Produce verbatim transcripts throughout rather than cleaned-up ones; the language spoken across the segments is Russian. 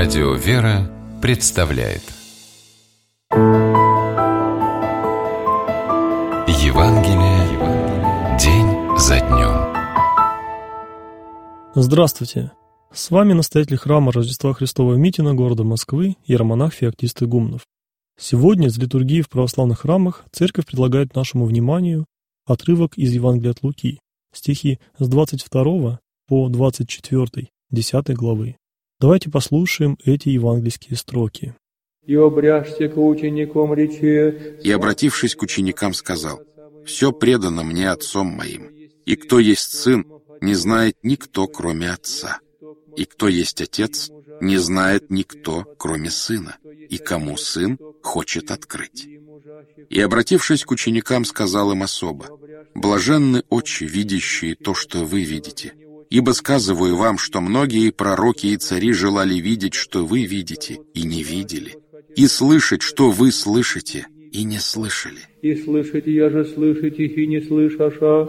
Радио «Вера» представляет Евангелие день за днем. Здравствуйте! С вами настоятель храма Рождества Христова Митина города Москвы, иеромонах Феоктист Игумнов. Сегодня из литургии в православных храмах Церковь предлагает нашему вниманию отрывок из Евангелия от Луки, стихи с двадцать второго по двадцать четвёртый, десятой главы. Давайте послушаем эти евангельские строки. «И обряжься к ученикам речи, и, обратившись к ученикам, сказал: «Все предано мне Отцом моим, и кто есть Сын, не знает никто, кроме Отца, и кто есть Отец, не знает никто, кроме Сына, и кому Сын хочет открыть». И, обратившись к ученикам, сказал им особо: «Блаженны очи, видящие то, что вы видите. Ибо сказываю вам, что многие пророки и цари желали видеть, что вы видите, и не видели, и слышать, что вы слышите, и не слышали». И слышите, я же слышите, и не слышаша.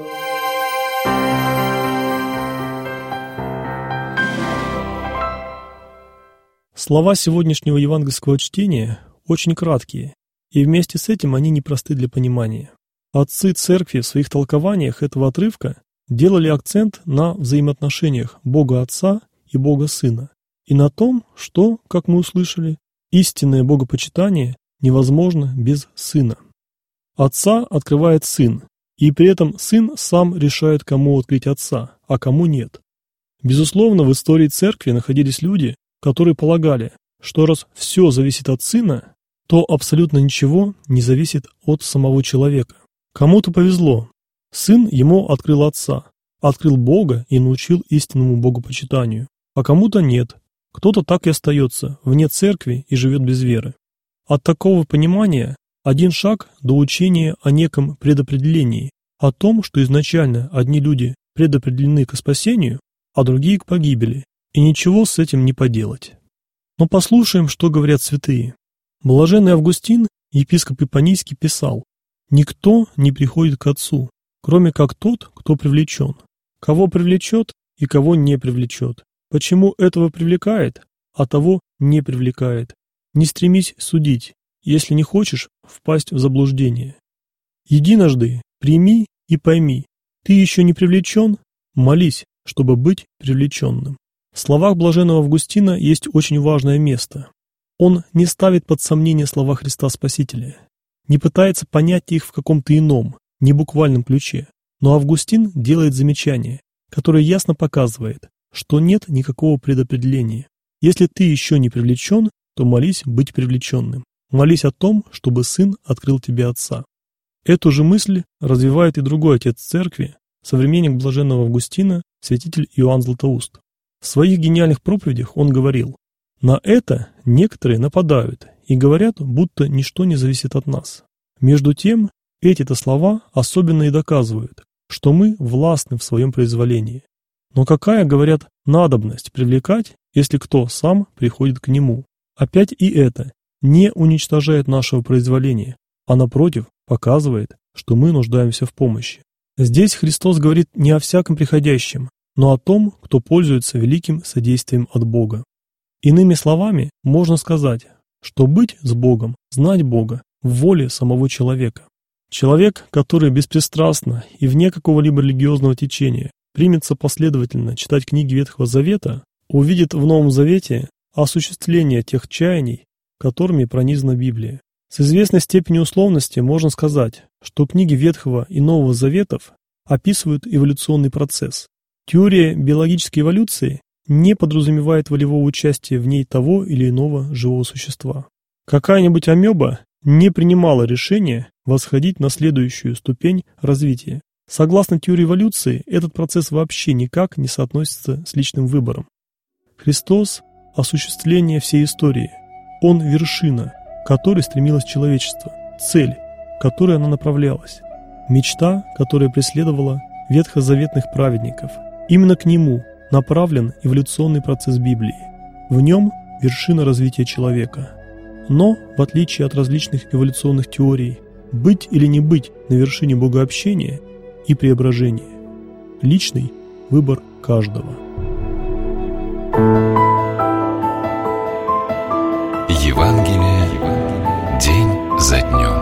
Слова сегодняшнего евангельского чтения очень краткие, и вместе с этим они непросты для понимания. Отцы церкви в своих толкованиях этого отрывка делали акцент на взаимоотношениях Бога Отца и Бога Сына, и на том, что, как мы услышали, истинное богопочитание невозможно без Сына. Отца открывает Сын, и при этом Сын сам решает, кому открыть Отца, а кому нет. Безусловно, в истории церкви находились люди, которые полагали, что раз все зависит от Сына, то абсолютно ничего не зависит от самого человека. Кому-то повезло. Сын ему открыл Отца, открыл Бога и научил истинному богопочитанию, а кому-то нет. Кто-то так и остается вне церкви и живет без веры. От такого понимания один шаг до учения о неком предопределении, о том, что изначально одни люди предопределены к спасению, а другие к погибели, и ничего с этим не поделать. Но послушаем, что говорят святые. Блаженный Августин, епископ Ипанийский, писал: «Никто не приходит к Отцу, кроме как тот, кто привлечен. Кого привлечет и кого не привлечет. Почему этого привлекает, а того не привлекает? Не стремись судить, если не хочешь впасть в заблуждение. Единожды прими и пойми, ты еще не привлечен, молись, чтобы быть привлеченным». В словах блаженного Августина есть очень важное место. Он не ставит под сомнение слова Христа Спасителя, не пытается понять их в каком-то ином, небуквальном ключе. Но Августин делает замечание, которое ясно показывает, что нет никакого предопределения. Если ты еще не привлечен, то молись быть привлеченным. Молись о том, чтобы Сын открыл тебе Отца. Эту же мысль развивает и другой отец церкви, современник блаженного Августина, святитель Иоанн Златоуст. В своих гениальных проповедях он говорил: «На это некоторые нападают и говорят, будто ничто не зависит от нас. Между тем, эти-то слова особенно и доказывают, что мы властны в своем произволении. Но какая, говорят, надобность привлекать, если кто сам приходит к нему? Опять и это не уничтожает нашего произволения, а напротив показывает, что мы нуждаемся в помощи». Здесь Христос говорит не о всяком приходящем, но о том, кто пользуется великим содействием от Бога. Иными словами, можно сказать, что быть с Богом, знать Бога, в воле самого человека. Человек, который беспристрастно и вне какого-либо религиозного течения примется последовательно читать книги Ветхого Завета, увидит в Новом Завете осуществление тех чаяний, которыми пронизана Библия. С известной степенью условности можно сказать, что книги Ветхого и Нового Заветов описывают эволюционный процесс. Теория биологической эволюции не подразумевает волевого участия в ней того или иного живого существа. Какая-нибудь амеба не принимала решения восходить на следующую ступень развития. Согласно теории эволюции, этот процесс вообще никак не соотносится с личным выбором. Христос – осуществление всей истории. Он – вершина, к которой стремилось человечество, цель, к которой она направлялась, мечта, которая преследовала ветхозаветных праведников. Именно к нему направлен эволюционный процесс Библии. В нем вершина развития человека. Но, в отличие от различных эволюционных теорий, быть или не быть на вершине богообщения и преображения – личный выбор каждого. Евангелие день за днем.